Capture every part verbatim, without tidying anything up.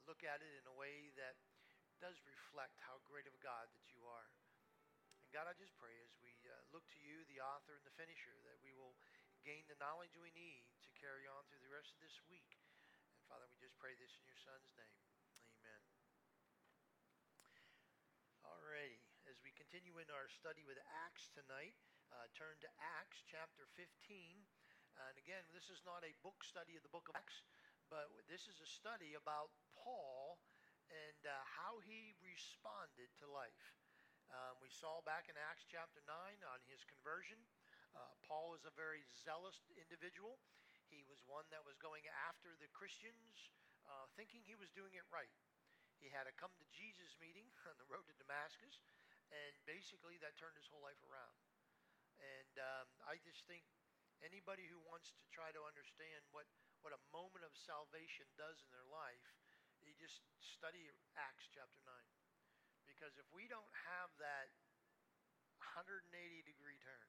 look at it in a way that does reflect how great of a God that you are. And God, I just pray as we uh, look to you, the author and the finisher, that we will gain the knowledge we need to carry on through the rest of this week. And Father, we just pray this in your Son's name. Amen. Alrighty, as we continue in our study with Acts tonight, uh, turn to Acts chapter fifteen. And again, this is not a book study of the book of Acts, but this is a study about Paul and uh, how he responded to life. Um, we saw back in Acts chapter nine on his conversion. Uh, Paul was a very zealous individual. He was one that was going after the Christians, uh, thinking he was doing it right. He had a come to Jesus meeting on the road to Damascus, and basically that turned his whole life around. And um, I just think anybody who wants to try to understand what, what a moment of salvation does in their life, you just study Acts chapter nine. Because if we don't have that one hundred eighty degree turn,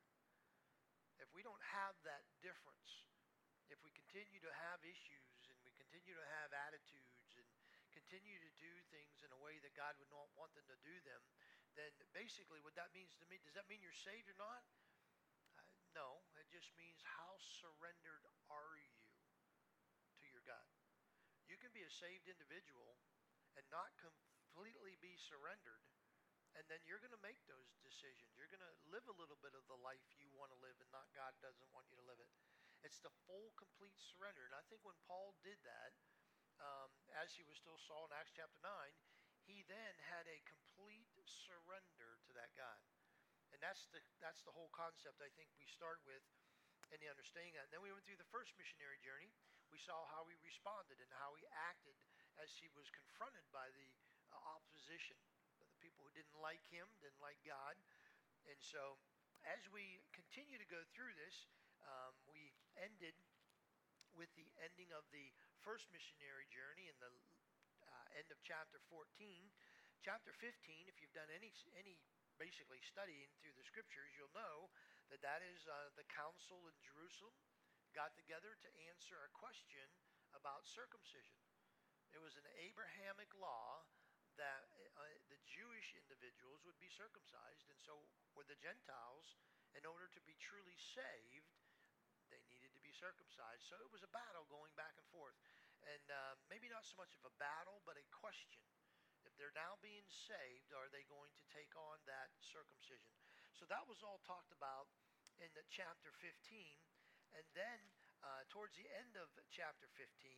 if we don't have that difference, if we continue to have issues and we continue to have attitudes and continue to do things in a way that God would not want them to do them, then basically what that means to me, does that mean you're saved or not? Uh, no, it just means how surrendered are you to your God? You can be a saved individual and not completely be surrendered, and then you're going to make those decisions. You're going to live a little bit of the life you want to live and not God doesn't want you to live it. It's the full, complete surrender. And I think when Paul did that, um, as he was still Saul in Acts chapter nine, he then had a complete surrender to that God. And that's the that's the whole concept I think we start with in the understanding that. And then we went through the first missionary journey. We saw how he responded and how he acted as he was confronted by the uh, opposition, the people who didn't like him, didn't like God. And so as we continue to go through this, um, we ended with the ending of the first missionary journey in the uh, end of chapter fourteen. Chapter fifteen, if you've done any any basically studying through the scriptures, you'll know that that is uh, the council in Jerusalem got together to answer a question about circumcision. It was an Abrahamic law that uh, the Jewish individuals would be circumcised, and so were the Gentiles. In order to be truly saved, they needed to be circumcised. So it was a battle going back and forth. And uh, maybe not so much of a battle, but a question. If they're now being saved, are they going to take on that circumcision? So that was all talked about in the chapter fifteen. And then uh, towards the end of chapter fifteen,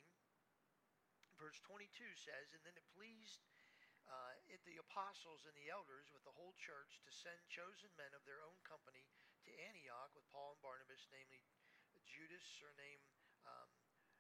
verse twenty-two says, "And then it pleased uh, it the apostles and the elders with the whole church to send chosen men of their own company to Antioch with Paul and Barnabas, namely Judas, surnamed um,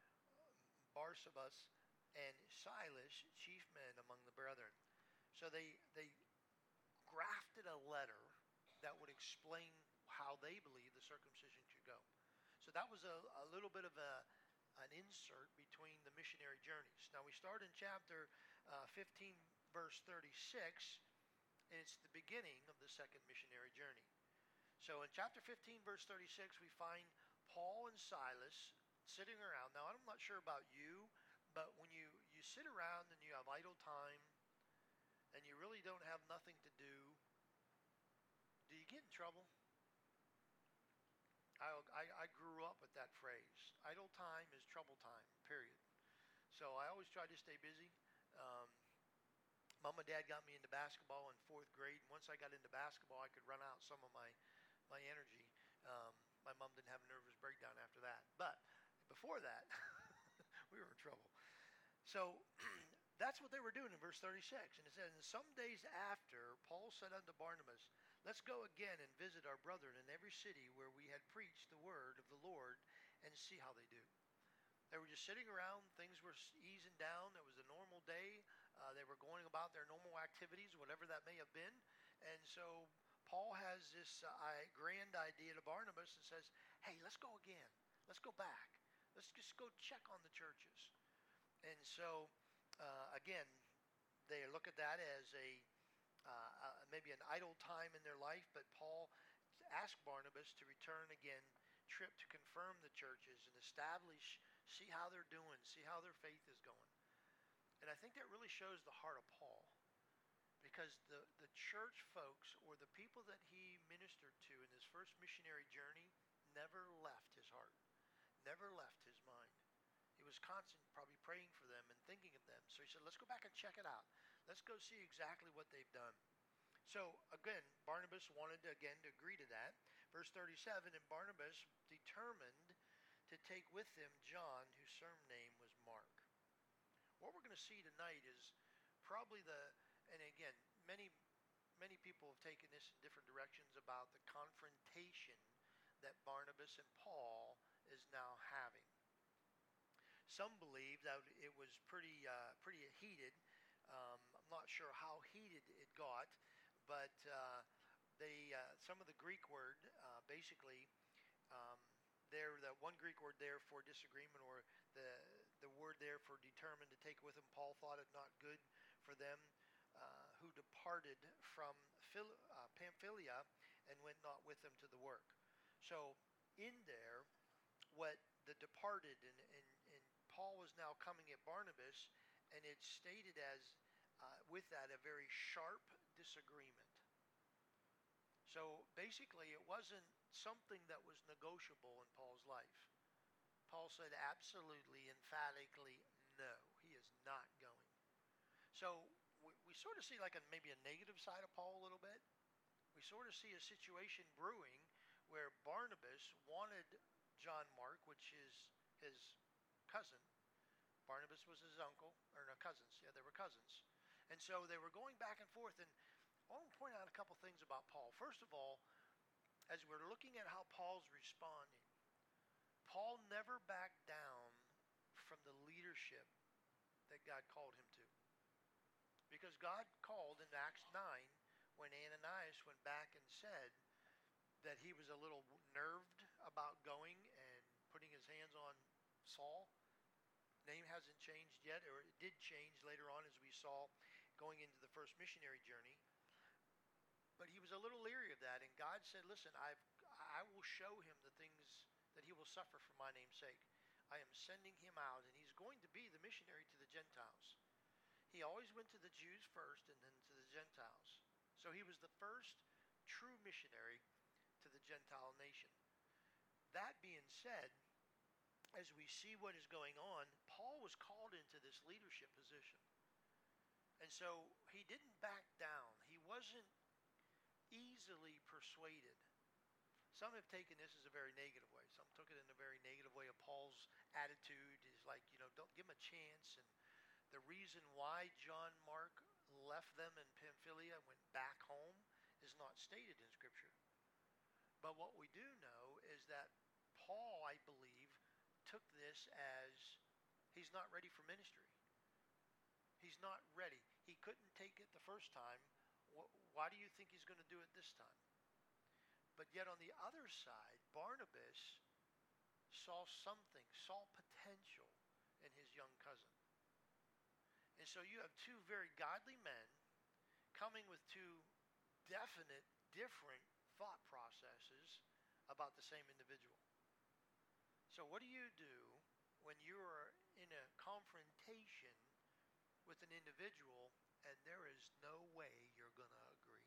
Barsabas, and Silas, chief men among the brethren." So they they grafted a letter that would explain how they believe the circumcision should go. So that was a, a little bit of a an insert between the missionary journeys. Now we start in chapter uh, fifteen, verse thirty-six, and it's the beginning of the second missionary journey. So in chapter fifteen, verse thirty-six, we find Paul and Silas sitting around. Now I'm not sure about you, but when you, you sit around and you have idle time and you really don't have nothing to do, do you get in trouble? I, I, I grew up with that phrase. Idle time is trouble time, period. So I always tried to stay busy. Um, Mom and Dad got me into basketball in fourth grade. And once I got into basketball, I could run out some of my, my energy. Um, my mom didn't have a nervous breakdown after that. But before that, we were in trouble. So that's what they were doing in verse thirty-six. And it says, "And some days after, Paul said unto Barnabas, Let's go again and visit our brethren in every city where we had preached the word of the Lord, and see how they do." They were just sitting around. Things were easing down. It was a normal day. Uh, they were going about their normal activities, whatever that may have been. And so Paul has this uh, grand idea to Barnabas and says, "Hey, let's go again. Let's go back. Let's just go check on the churches." And so, uh, again, they look at that as a uh, uh, maybe an idle time in their life, but Paul asked Barnabas to return again, trip to confirm the churches and establish, see how they're doing, see how their faith is going. And I think that really shows the heart of Paul, because the, the church folks, or the people that he ministered to in his first missionary journey, never left his heart, never left his mind. He was constant, probably praying for them and thinking of them. So he said, let's go back and check it out. Let's go see exactly what they've done. So again, Barnabas wanted to, again to agree to that. Verse thirty-seven, and Barnabas determined to take with him John, whose surname was Mark. What we're going to see tonight is probably the, and again, many many people have taken this in different directions about the confrontation that Barnabas and Paul is now having. Some believe that it was pretty uh, pretty heated. Um, I'm not sure how heated it got, but uh, they uh, some of the Greek word uh, basically um, there that one Greek word there for disagreement, or the the word there for determined to take with him. Paul thought it not good for them uh, who departed from Phil, uh, Pamphylia and went not with them to the work. So in there, what the departed, and, and, and Paul was now coming at Barnabas, and it's stated as uh, with that a very sharp disagreement. So basically it wasn't something that was negotiable in Paul's life. Paul said absolutely, emphatically, no, he is not going. So we, we sort of see like a, maybe a negative side of Paul a little bit. We sort of see a situation brewing where Barnabas wanted John Mark, which is his cousin. Barnabas was his uncle, or no, cousins. Yeah, they were cousins. And so they were going back and forth. And I want to point out a couple things about Paul. First of all, as we're looking at how Paul's responding, Paul never backed down from the leadership that God called him to. Because God called in Acts nine when Ananias went back and said that he was a little nerved about going and putting his hands on Saul. Name hasn't changed yet, or it did change later on as we saw going into the first missionary journey. But he was a little leery of that, and God said, listen, I've, I will show him the things that he will suffer for my name's sake. I am sending him out, and he's going to be the missionary to the Gentiles. He always went to the Jews first and then to the Gentiles. So he was the first true missionary to the Gentile nation. That being said, as we see what is going on, Paul was called into this leadership position. And so he didn't back down. He wasn't easily persuaded. Some have taken this as a very negative way. Some took it in a very negative way of Paul's attitude is like, you know, don't give him a chance. And the reason why John Mark left them in Pamphylia and went back home is not stated in Scripture. But what we do know is that Paul, I believe, took this as he's not ready for ministry. He's not ready. He couldn't take it the first time. Why do you think he's going to do it this time? But yet on the other side, Barnabas saw something, saw potential in his young cousin. And so you have two very godly men coming with two definite, different thought processes about the same individual. So what do you do when you're in a confrontation with an individual and there is no way you're going to agree?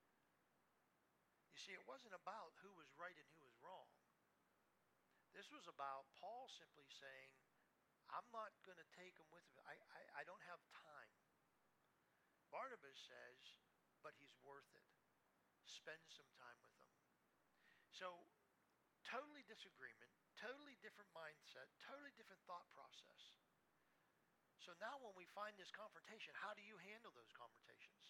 You see, it wasn't about who was right and who was wrong. This was about Paul simply saying, I'm not going to take him with me. I, I, I don't have time. Barnabas says, but he's worth it. Spend some time with him. So, totally disagreement, totally different mindset, totally different thought process. So now when we find this confrontation, how do you handle those confrontations?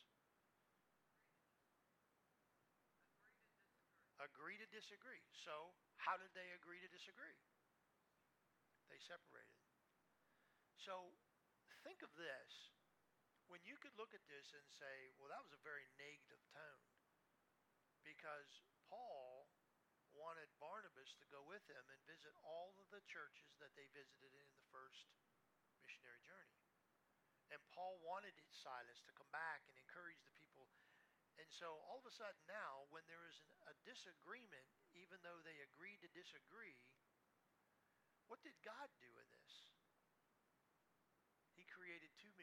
Agree to disagree. So how did they agree to disagree? They separated. So think of this. When you could look at this and say, well, that was a very negative tone, because Paul wanted Barnabas to go with him and visit all of the churches that they visited in the first missionary journey. And Paul wanted Silas to come back and encourage the people. And so all of a sudden now, when there is an, a disagreement, even though they agreed to disagree, what did God do in this? He created two missionaries.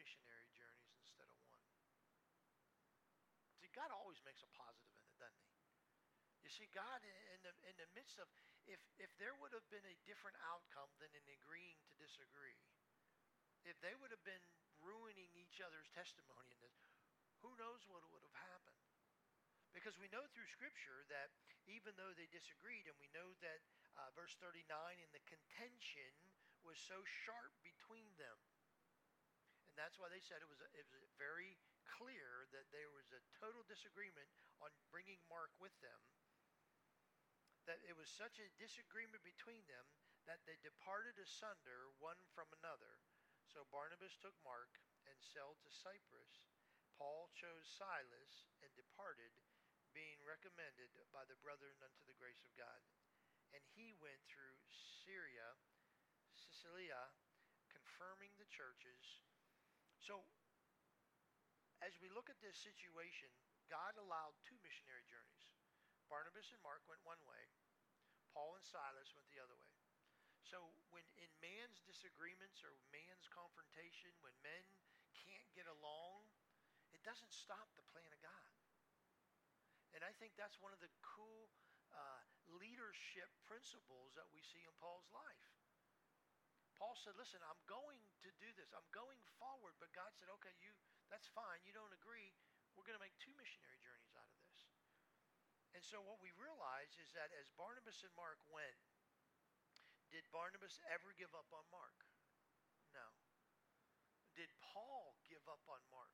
missionary journeys instead of one. See, God always makes a positive in it, doesn't he? You see, God in the in the midst of, if if there would have been a different outcome than in agreeing to disagree, if they would have been ruining each other's testimony in this, who knows what would have happened? Because we know through Scripture that even though they disagreed, and we know that uh, verse thirty-nine, in the contention was so sharp between them, and that's why they said it was a, it was very clear that there was a total disagreement on bringing Mark with them. That it was such a disagreement between them that they departed asunder one from another. So Barnabas took Mark and sailed to Cyprus. Paul chose Silas and departed, being recommended by the brethren unto the grace of God. And he went through Syria, Cilicia, confirming the churches. So as we look at this situation, God allowed two missionary journeys. Barnabas and Mark went one way. Paul and Silas went the other way. So when in man's disagreements or man's confrontation, when men can't get along, it doesn't stop the plan of God. And I think that's one of the cool uh, leadership principles that we see in Paul's life. Paul said, listen, I'm going to do this. I'm going forward. But God said, okay, you that's fine. You don't agree. We're going to make two missionary journeys out of this. And so what we realize is that as Barnabas and Mark went, did Barnabas ever give up on Mark? No. Did Paul give up on Mark?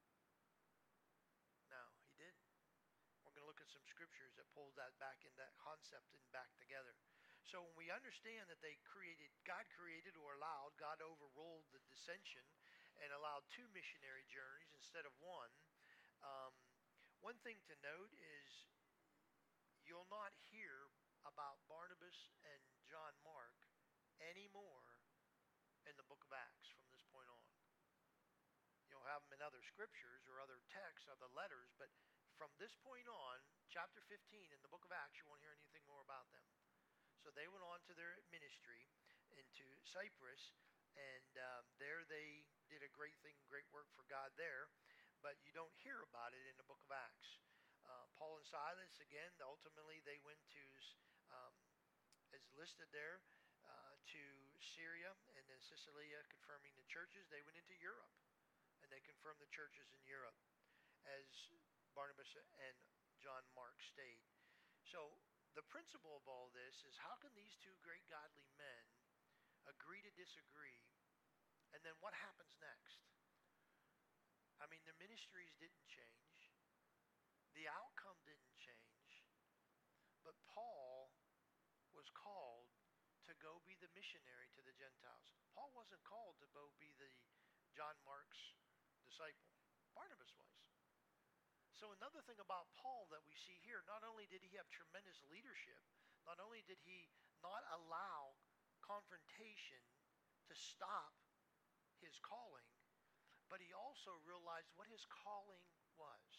No, he didn't. We're going to look at some scriptures that pull that back in, that concept and back together. So when we understand that they created, God created or allowed, God overruled the dissension and allowed two missionary journeys instead of one. Um, one thing to note is you'll not hear about Barnabas and John Mark anymore in the book of Acts from this point on. You'll have them in other scriptures or other texts, other letters, but from this point on, chapter fifteen in the book of Acts, you won't hear anything more about them. So they went on to their ministry into Cyprus, and um, there they did a great thing, great work for God there, but you don't hear about it in the book of Acts. Uh, Paul and Silas, again, ultimately they went to, um, as listed there, uh, to Syria and then Cilicia, confirming the churches. They went into Europe, and they confirmed the churches in Europe as Barnabas and John Mark stayed. So the principle of all this is, how can these two great godly men agree to disagree, and then what happens next? I mean, their ministries didn't change. The outcome didn't change. But Paul was called to go be the missionary to the Gentiles. Paul wasn't called to go be the John Mark's disciple. Barnabas was. So another thing about Paul that we see here, not only did he have tremendous leadership, not only did he not allow confrontation to stop his calling, but he also realized what his calling was.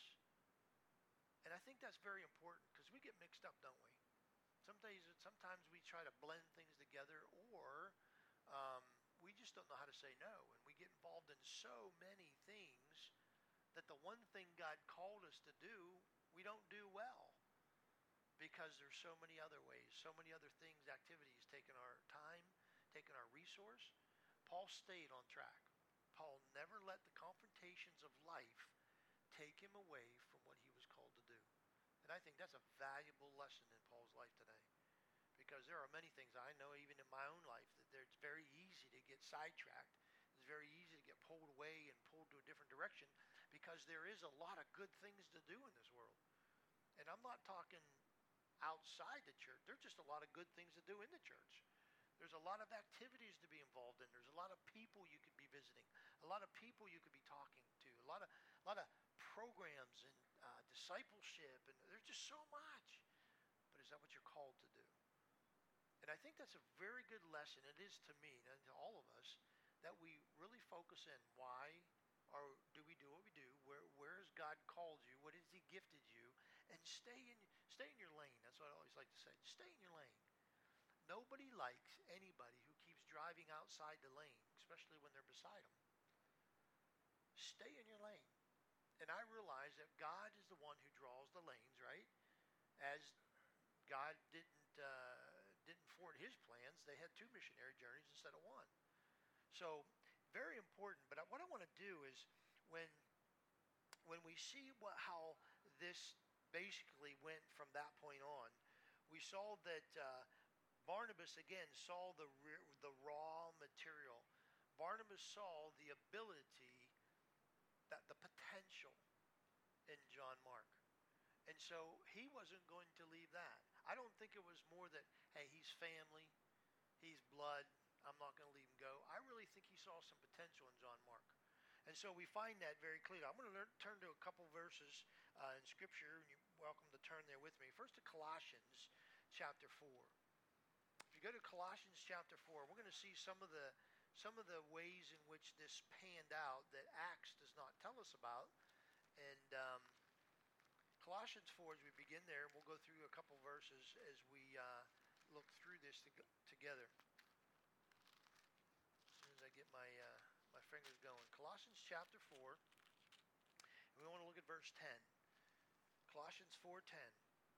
And I think that's very important, because we get mixed up, don't we? Sometimes, sometimes we try to blend things together, or um, we just don't know how to say no, and we get involved in so many things that the one thing God called us to do, we don't do well, because there's so many other ways, so many other things, activities taking our time, taking our resource. Paul stayed on track. Paul never let the confrontations of life take him away from what he was called to do. And I think that's a valuable lesson in Paul's life today, because there are many things I know, even in my own life, that it's very easy to get sidetracked. It's very easy to get pulled away and pulled to a different direction, because there is a lot of good things to do in this world. And I'm not talking outside the church. There's just a lot of good things to do in the church. There's a lot of activities to be involved in. There's a lot of people you could be visiting, a lot of people you could be talking to, a lot of a lot of programs and uh, discipleship, and there's just so much. But is that what you're called to do? And I think that's a very good lesson. It is to me and to all of us, that we really focus in. Why or do we do what we do? Where where has God called you? What has He gifted you? And stay in stay in your lane. That's what I always like to say. Stay in your lane. Nobody likes anybody who keeps driving outside the lane, especially when they're beside them. Stay in your lane. And I realize that God is the one who draws the lanes, right? As God didn't uh, didn't forward His plans, they had two missionary journeys instead of one. So very important. But what I want to do is when when we see what how this basically went from that point on, we saw that uh, Barnabas again saw the the raw material. Barnabas saw the ability, that the potential in John Mark. And so he wasn't going to leave that. I don't think it was more that, hey, he's family, he's blood, I'm not going to leave him go. I really think he saw some potential in John Mark. And so we find that very clearly. I'm going to learn, turn to a couple verses uh, in Scripture, and you're welcome to turn there with me. First to Colossians chapter four. If you go to Colossians chapter four, we're going to see some of the some of the ways in which this panned out that Acts does not tell us about. And um, Colossians four, as we begin there, we'll go through a couple verses as we uh, look through this to, together. As soon as I get my uh, my fingers going. Colossians chapter four, and we want to look at verse ten. Colossians four ten.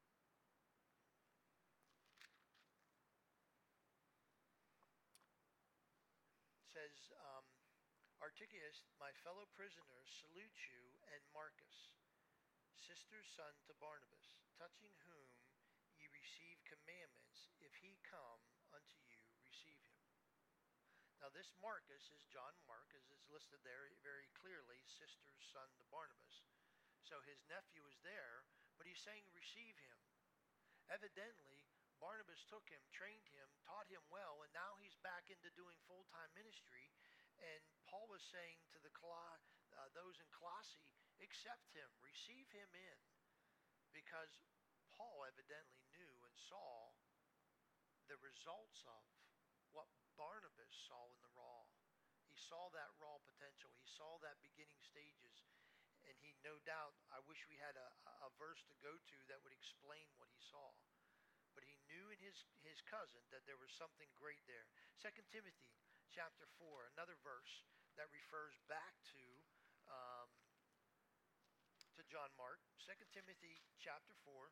Says, um, Artychius, my fellow prisoners, salute you, and Marcus, sister's son to Barnabas, touching whom ye receive commandments, if he come unto you, receive him. Now this Marcus is John Mark, as is listed there very clearly, sister's son to Barnabas. So his nephew is there, but he's saying receive him. Evidently, Barnabas took him, trained him, taught him well, and now he's back into doing full-time ministry. And Paul was saying to the Col- uh, those in Colossae, accept him, receive him in, because Paul evidently knew and saw the results of what Barnabas saw in the raw. He saw that raw potential. He saw that beginning stages. And he, no doubt, I wish we had a, a verse to go to that would explain what he saw. But he knew in his, his cousin that there was something great there. Second Timothy chapter four, another verse that refers back to um, to John Mark. Second Timothy chapter four,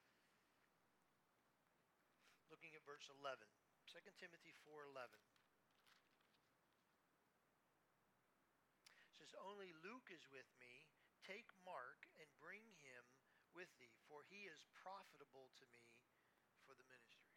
looking at verse eleven. Second Timothy four eleven. Says, only Luke is with me. Take Mark and bring him with thee, for he is profitable to me for the ministry.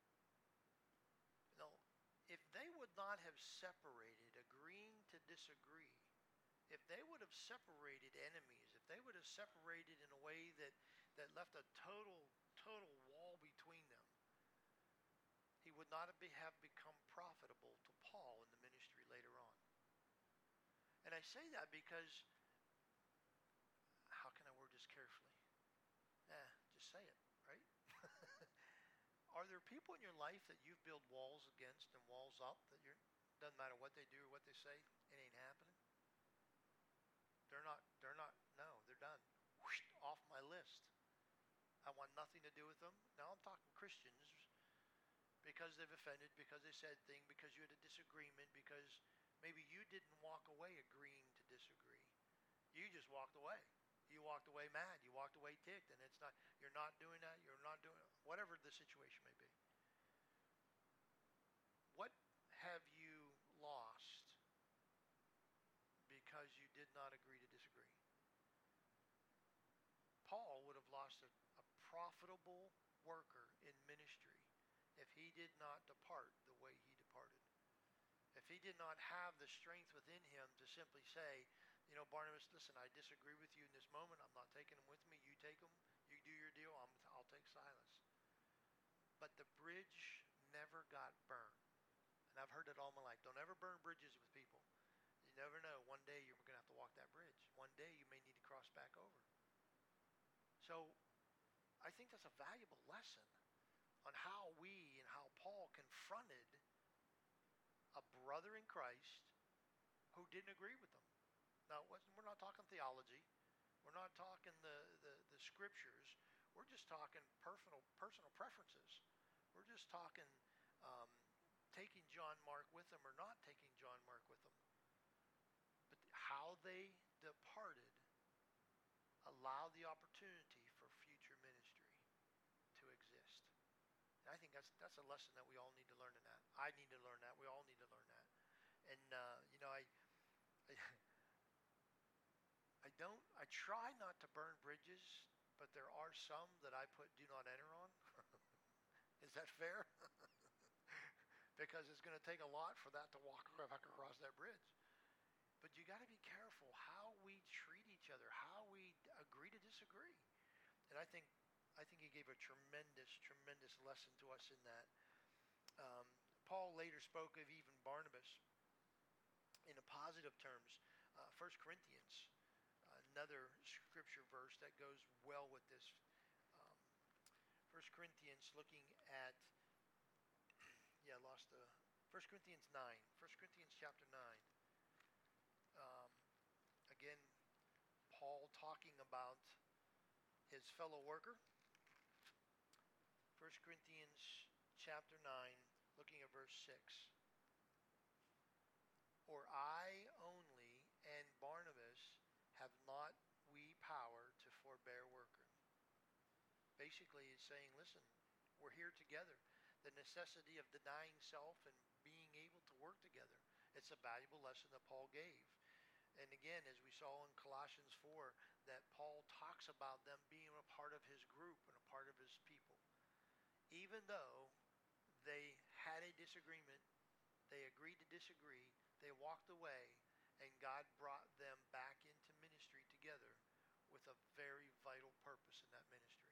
Now, if they would not have separated, agreeing to disagree, if they would have separated enemies, if they would have separated in a way that, that left a total, total wall between them, he would not have, be, have become profitable to Paul in the ministry later on. And I say that because, how can I word this carefully? Eh, just say it, right? Are there people in your life that you've built walls against and walls up that you're, doesn't matter what they do or what they say, it ain't happening? They're not, they're not, no, they're done. Whoosh, off my list. I want nothing to do with them. Now I'm talking Christians, because they've offended, because they said things, because you had a disagreement, because maybe you didn't walk away agreeing to disagree. You just walked away. You walked away mad. You walked away ticked, and it's not. You're not doing that. You're not doing it. Whatever the situation may be. What have you lost because you did not agree to disagree? Paul would have lost a, a profitable worker in ministry if he did not depart the way he departed. If he did not have the strength within him to simply say, you know, Barnabas, listen, I disagree with you in this moment. I'm not taking him with me. You take him. You do your deal. I'm, I'll take Silas. But the bridge never got burned. And I've heard it all my life. Don't ever burn bridges with people. You never know. One day you're going to have to walk that bridge. One day you may need to cross back over. So I think that's a valuable lesson on how we and how Paul confronted a brother in Christ who didn't agree with them. Now, we're not talking theology. We're not talking the, the, the scriptures. We're just talking personal personal preferences. We're just talking um, taking John Mark with them or not taking John Mark with them. But how they departed allow the opportunity for future ministry to exist. And I think that's that's a lesson that we all need to learn in that. I need to learn that. We all need to learn that. And uh, you know, I, I I don't I try not to burn bridges, but there are some that I put do not enter on. Is that fair? Because it's going to take a lot for that to walk back across that bridge. But you got to be careful how we treat each other, how we agree to disagree. And I think I think he gave a tremendous, tremendous lesson to us in that. Um, Paul later spoke of even Barnabas in a positive terms. Uh, First Corinthians, another scripture verse that goes well with this. Um, First Corinthians, looking at yeah, I lost the First Corinthians nine. First Corinthians chapter nine. Um, again, Paul talking about his fellow worker. First Corinthians chapter nine, looking at verse six. Or I only and Barnabas have not we power to forbear working. Basically, he's saying, listen, we're here together. The necessity of denying self and being able to work together. It's a valuable lesson that Paul gave. And again, as we saw in Colossians four, that Paul talks about them being a part of his group and a part of his people. Even though they had a disagreement, they agreed to disagree, they walked away, and God brought them back into ministry together with a very vital purpose in that ministry.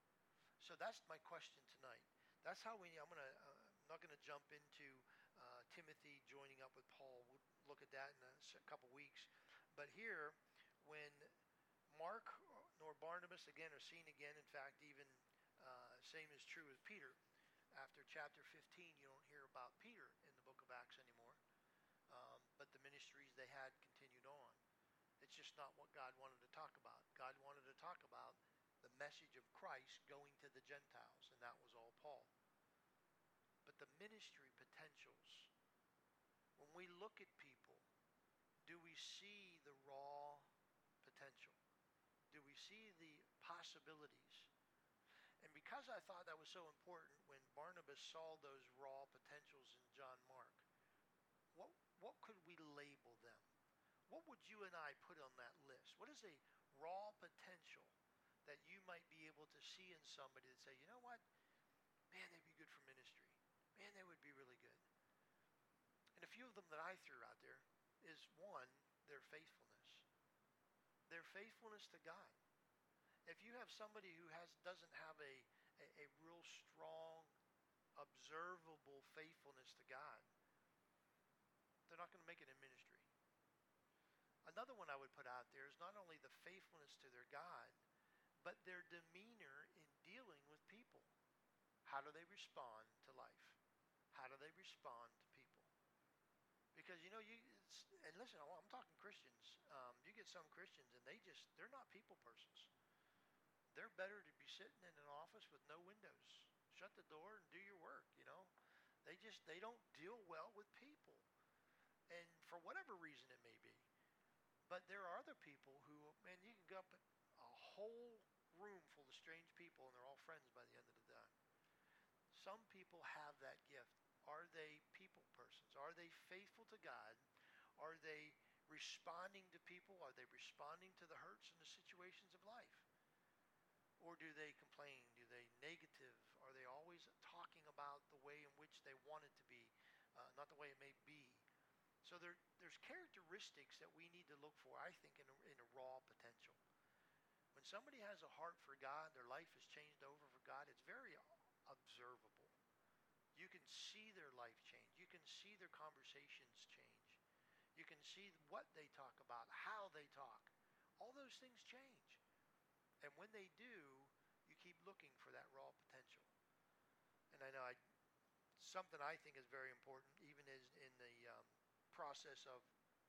So that's my question tonight. That's how we, I'm gonna, uh, I'm not gonna jump into uh, Timothy joining up with Paul. We'll look at that in a couple weeks. But here, when Mark nor Barnabas again are seen again, in fact, even uh, same is true with Peter. After chapter fifteen, you don't hear about Peter in the book of Acts anymore. Um, but the ministries they had continued on. It's just not what God wanted to talk about. God wanted to talk about the message of Christ going to the Gentiles, and that was all Paul. But the ministry potentials, when we look at people, do we see the raw potential? Do we see the possibilities? And because I thought that was so important when Barnabas saw those raw potentials in John Mark, what what could we label them? What would you and I put on that list? What is a raw potential that you might be able to see in somebody that say, you know what, man, they'd be good for ministry. Man, they would be really good. And a few of them that I threw out there is, one, their faithfulness. Their faithfulness to God. If you have somebody who has doesn't have a, a, a real strong, observable faithfulness to God, they're not going to make it in ministry. Another one I would put out there is not only the faithfulness to their God, but their demeanor in dealing with people. How do they respond to life? How do they respond to people? Because, you know, you it's, and listen, I'm talking Christians. Um, you get some Christians, and they just, they're not people persons. They're better to be sitting in an office with no windows. Shut the door and do your work, you know. They just, they don't deal well with people. And for whatever reason it may be. But there are other people who, man, you can go up a whole room full of strange people and they're all friends by the end of the day. Some people have that gift. Are they people persons? Are they faithful to God? Are they responding to people? Are they responding to the hurts and the situations of life? Or do they complain? Do they negative? Are they always talking about the way in which they want it to be, uh, not the way it may be? So there, there's characteristics that we need to look for, I think, in a, in a raw potential. When somebody has a heart for God, their life is changed over for God, it's very observable. You can see their life change. You can see their conversations change. You can see what they talk about, how they talk. All those things change. And when they do, you keep looking for that raw potential. And I know I, something I think is very important, even as in the um, process of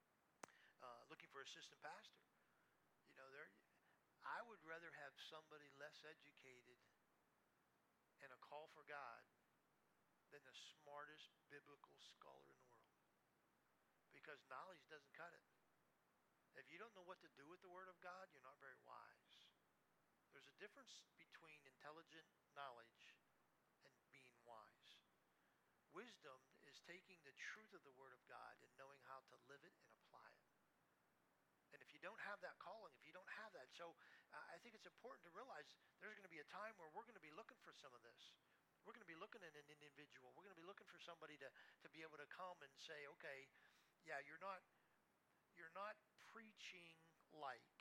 uh, looking for assistant pastor. You know, there, I would rather have somebody less educated and a call for God than the smartest biblical scholar in the world. Because knowledge doesn't cut it. If you you don't know what to do with the Word of God, you're not very wise. There's a difference between intelligent knowledge and being wise. Wisdom is taking the truth of the Word of God and knowing how to live it and apply it. And if you don't have that calling, if you don't have that, so uh, I think it's important to realize there's going to be a time where we're going to be looking for some of this. We're going to be looking at an individual. We're going to be looking for somebody to, to be able to come and say, okay, yeah, you're not you're not preaching like,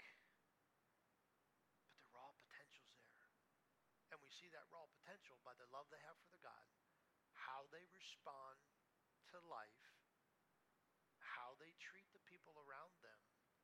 but the raw potential's there. And we see that raw potential by the love they have for the God, how they respond to life, how they treat the people around them.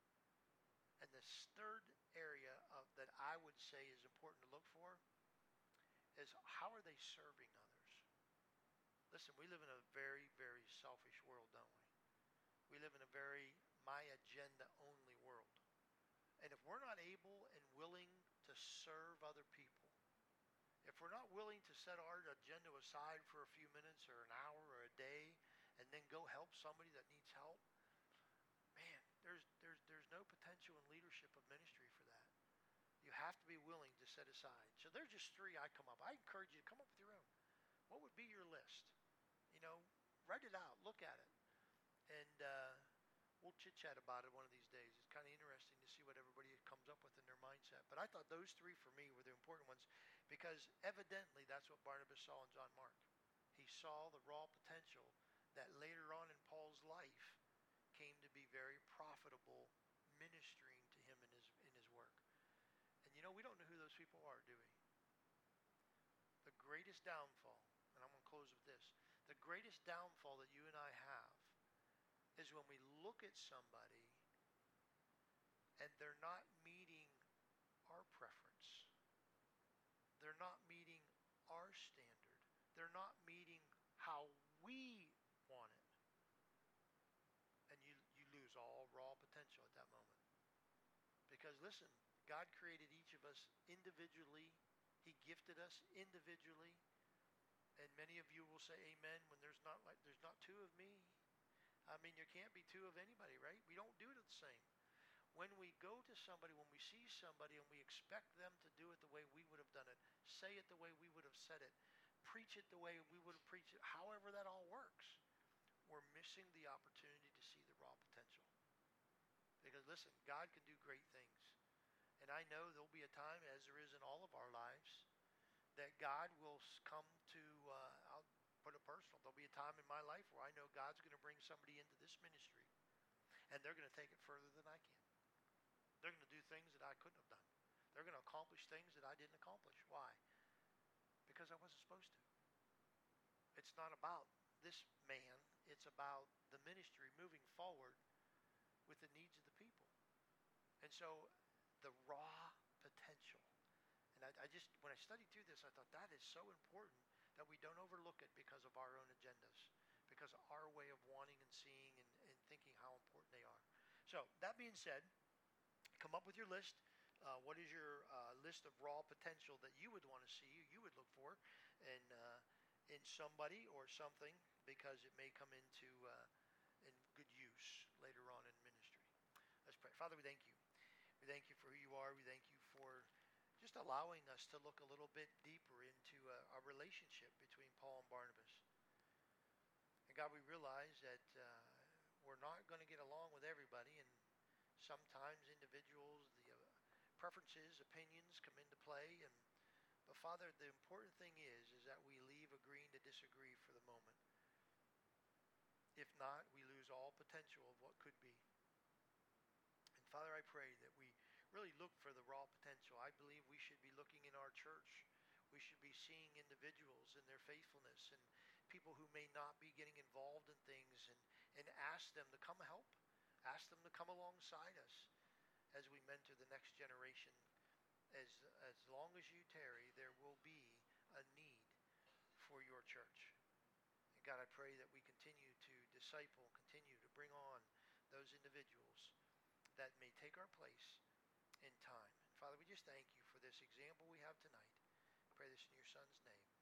And the third area of, that I would say is important to look for is how are they serving others? Listen, we live in a very, very selfish world, don't we? We live in a very my agenda only world. And if we're not able and willing to serve other people, if we're not willing to set our agenda aside for a few minutes or an hour or a day and then go help somebody that needs help, man, there's there's there's no potential in leadership of ministry for that. You have to be willing to set aside. So there's just three I come up. I encourage you to come up with your own. What would be your list? You know, write it out, look at it, and uh, we'll chit-chat about it one of these days. It's kind of interesting to see what everybody comes up with in their mindset. But I thought those three for me were the important ones because evidently that's what Barnabas saw in John Mark. He saw the raw potential that later on in Paul's life came to be very profitable ministering to him in his in his work. And you know, we don't know who those people are, do we? The greatest downfall, and I'm going to close with this, the greatest downfall that you and I have is when we look at somebody and they're not meeting our preference. They're not meeting our standard. They're not meeting how we want it. And you, you lose all raw potential at that moment. Because listen, God created each of us individually. He gifted us individually. And many of you will say amen when there's not like there's not two of me. I mean, there can't be two of anybody, right? We don't do it the same. When we go to somebody, when we see somebody and we expect them to do it the way we would have done it, say it the way we would have said it, preach it the way we would have preached it, however that all works, we're missing the opportunity to see the raw potential. Because listen, God can do great things. And I know there'll be a time, as there is in all of our lives, that God will come to, uh, I'll put it personal, there'll be a time in my life where I know God's going to bring somebody into this ministry and they're going to take it further than I can. They're going to do things that I couldn't have done. They're going to accomplish things that I didn't accomplish. Why? Because I wasn't supposed to. It's not about this man. It's about the ministry moving forward with the needs of the people. And so the raw potential. And I, I just, when I studied through this, I thought that is so important that we don't overlook it because of our own agendas, because of our way of wanting and seeing and, and thinking how important they are. So that being said, come up with your list. Uh, what is your uh, list of raw potential that you would want to see, you would look for in, uh, in somebody or something, because it may come into uh, in good use later on in ministry. Let's pray. Father, we thank you. We thank you for who you are. We thank you for just allowing us to look a little bit deeper into a, a relationship between Paul and Barnabas. And God, we realize that uh, we're not going to get along with everybody, and sometimes individuals, the uh, preferences, opinions come into play. And but Father, the important thing is, is that we leave agreeing to disagree for the moment. If not, we lose all potential of what could be. And Father, I pray that we really look for the raw potential. I believe we should be looking in our church. We should be seeing individuals and their faithfulness and people who may not be getting involved in things, and, and ask them to come help. Ask them to come alongside us as we mentor the next generation. As, as long as you tarry, there will be a need for your church. And God, I pray that we continue to disciple, continue to bring on those individuals that may take our place in time. Father, we just thank you for this example we have tonight. I pray this in your Son's name.